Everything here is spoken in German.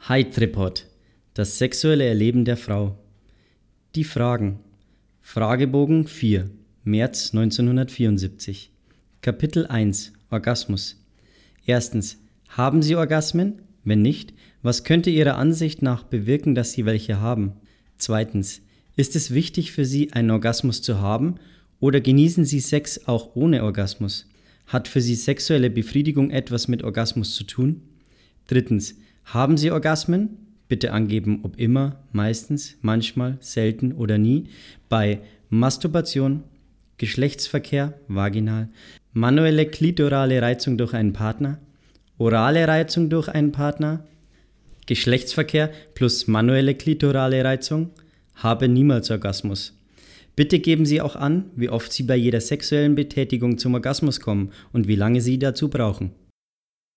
Hi Tripod, das sexuelle Erleben der Frau. Die Fragen. Fragebogen 4, März 1974. Kapitel 1, Orgasmus. Erstens, haben Sie Orgasmen? Wenn nicht, was könnte Ihrer Ansicht nach bewirken, dass Sie welche haben? Zweitens, ist es wichtig für Sie, einen Orgasmus zu haben, oder genießen Sie Sex auch ohne Orgasmus? Hat für Sie sexuelle Befriedigung etwas mit Orgasmus zu tun? Drittens, haben Sie Orgasmen? Bitte angeben, ob immer, meistens, manchmal, selten oder nie, bei Masturbation, Geschlechtsverkehr, vaginal, manuelle klitorale Reizung durch einen Partner, orale Reizung durch einen Partner, Geschlechtsverkehr plus manuelle klitorale Reizung, habe niemals Orgasmus. Bitte geben Sie auch an, wie oft Sie bei jeder sexuellen Betätigung zum Orgasmus kommen und wie lange Sie dazu brauchen.